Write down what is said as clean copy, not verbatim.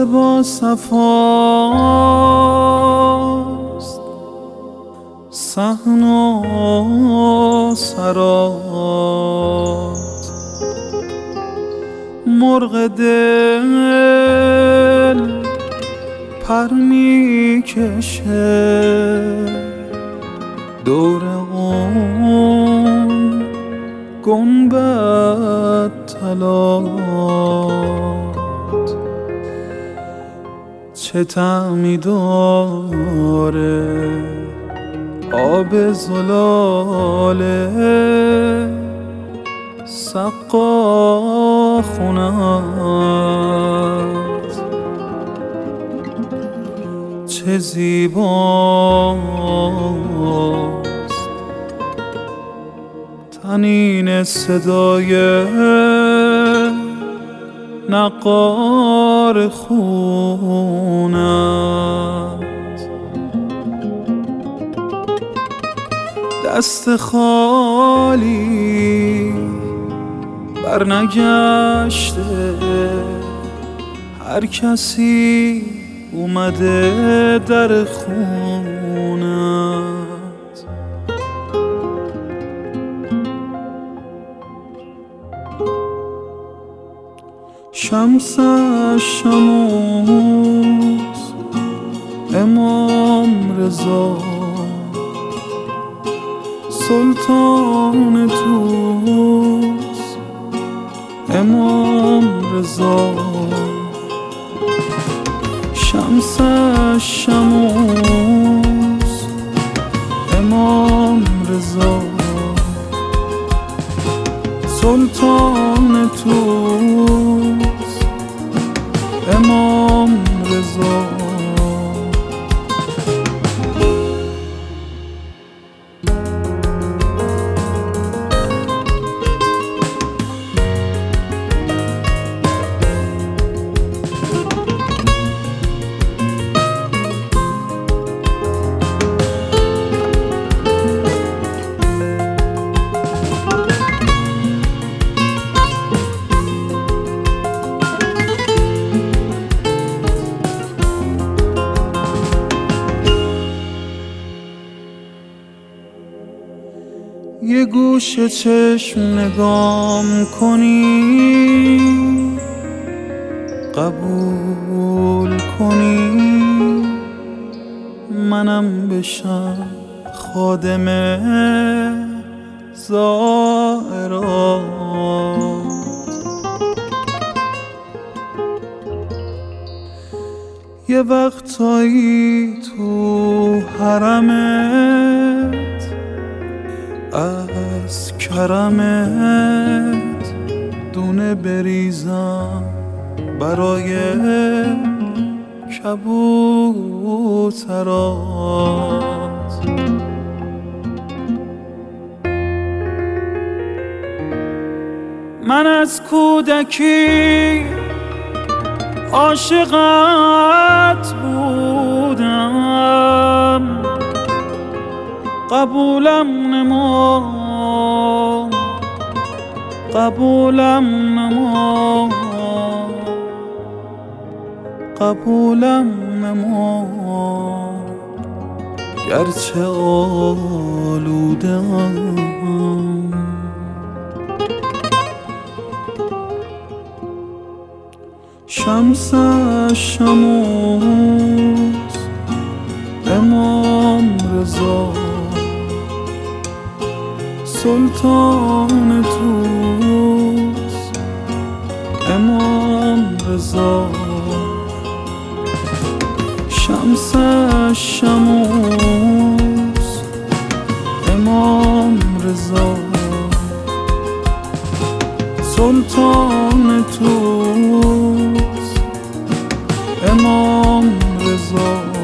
با صفاست، صحن و سرات. مرغ دل پر میکشه دور اون گنبد طلات. چه طعمی داره آب زلاله سقا خونت. چه زیباست طنین صدای نقار خونت. دست خالی برنگشته، هر کسی اومده در خونت. شمس شموس امام رضا سلطان توس امام رضا. شمس شموس امام رضا سلطان توس امام رضا. یه گوشه چشم نگام کنی، قبول کنی منم بشم خادم زائرات. یه وقتایی تو حرمت از کرمت دونه بریزم برای کبوترات. من از کودکی عاشقت بودم، قبولم نما قبولم نما قبولم نما. گرچه آلودم شمس شموس امام رضا سلطان توس امام رضا. شمس شموس امام رضا سلطان توس امام رضا.